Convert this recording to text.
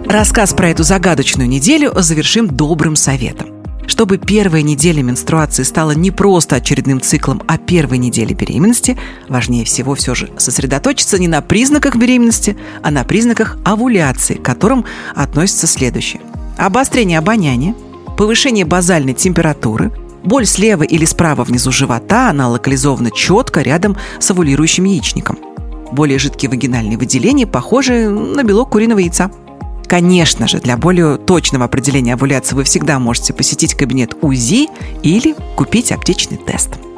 Рассказ про эту загадочную неделю завершим добрым советом. Чтобы первая неделя менструации стала не просто очередным циклом, а первой неделей беременности, важнее всего все же сосредоточиться не на признаках беременности, а на признаках овуляции, к которым относятся следующие: обострение обоняния, повышение базальной температуры, боль слева или справа внизу живота, она локализована четко рядом с овулирующим яичником, более жидкие вагинальные выделения, похожие на белок куриного яйца. Конечно же, для более точного определения овуляции вы всегда можете посетить кабинет УЗИ или купить аптечный тест.